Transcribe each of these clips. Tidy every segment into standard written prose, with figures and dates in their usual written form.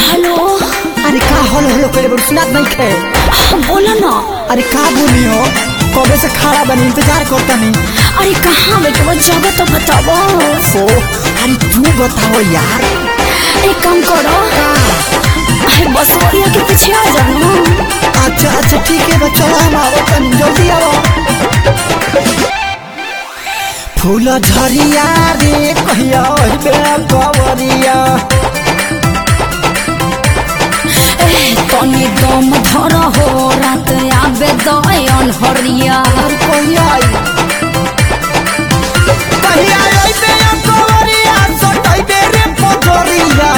Hello. अरे का हलो हलो करे बोल सुनात नहीं खे। बोला ना। अरे का बोली हो कबे से खड़ा बनी इंतजार करता नहीं। अरे कहाँ बैठे वो जगह तो बताओ। अरे तू बताओ यार। एक काम करो अरे बस वही के पीछे आ जाओ। अच्छा अच्छा ठीक है बच्चा हम आओ तनी जल्दी आओ। फूल झरिया रे कहिया ओइबे कवरिया। तनी दम धर हो रात आबे दयन हरिया। कहिया कहिया ओइबे कवरिया सटइबे रे पगरिया।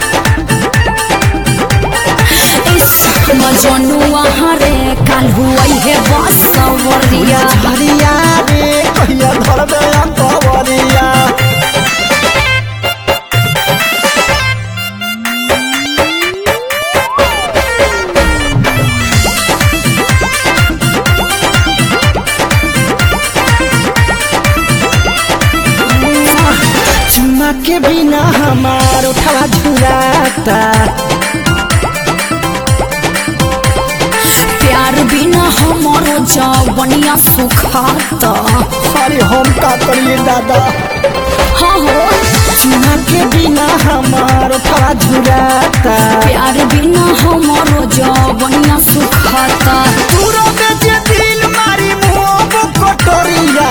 मजनुआ रे काल हुई है बसवरिया। झरिया रे कहिया धरबे कवरिया। चुमा के बिना हमार उठवा झुराता। प्यार बिना हमारो जवनिया सुखाता। अरे हम का करिए दादा। हाँ हो चुमा के बिना हमार उठवा झुराता। प्यार बिना हमारो जवनिया सुखाता। पूरा बेचे दिल मारी मुँह कटोरिया।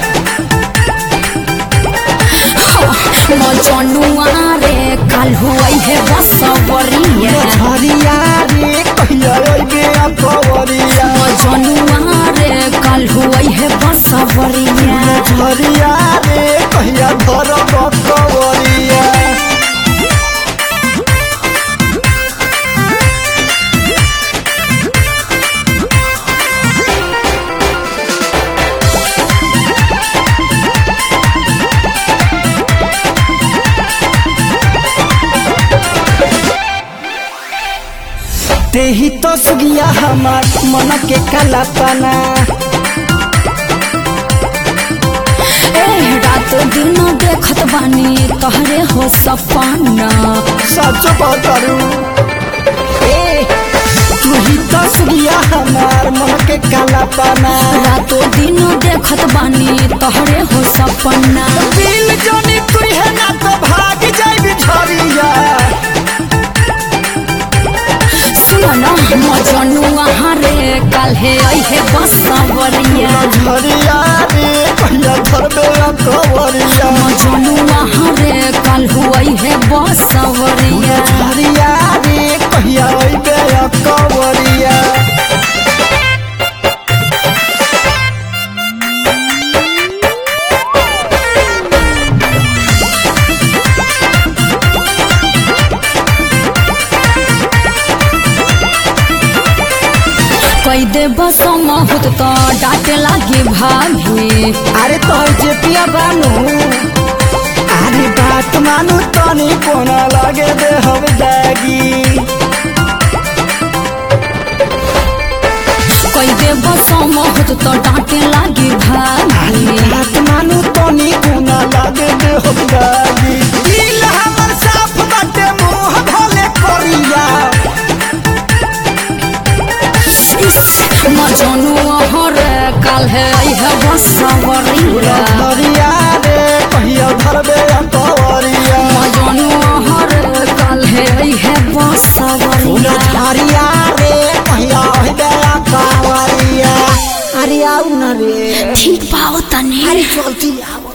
मजनुआ रे काल हुई है बसवरिया। झरिया रे कहिया ओइबे कवरिया। मजनुआ रे काल हुई है बसवरिया। झरिया रे कहिया धरब कवरिया। तेही तो सुगिया हमार मन के कलापना। रात दिन देखत बानी तहरे हो सपना। सच बतारू तू ही तो सुगिया हमार मन के कलापना। रातों दिन देखत बानी तहरे हो सपना। दिल जोनी तू है ना तो भाग जाई झरिया। सुना मजनुआ रे काल है आई है बसवरिया। झरिया रे कहिया धरबे कवरिया। मजनुआ रे काल हुई है बसवरिया। झरिया रे कहिया ओइबे कवरिया। कई दे बस बहुत तो डांटे लागे भाभी। अरे तो जे पिया बानू। अरे बात मानू तनी कोना लागे दे हम दागी। कई दे बस बहुत तो डांटे लागे भाभी। बात मानू तनी कोना लागे दे हम दागी। दिल हमर साफ बाटे मुंह भले करिया। मजनुआ रे काल है आई है बसवरिया। झरिया रे कहिया धरबे कवरिया। मजनुआ रे काल है आई है बसवरिया। झरिया रे कहिया ओइबे कवरिया। अरे आउ न रे। ठीक पाओ तने। अरे जल्दी आओ।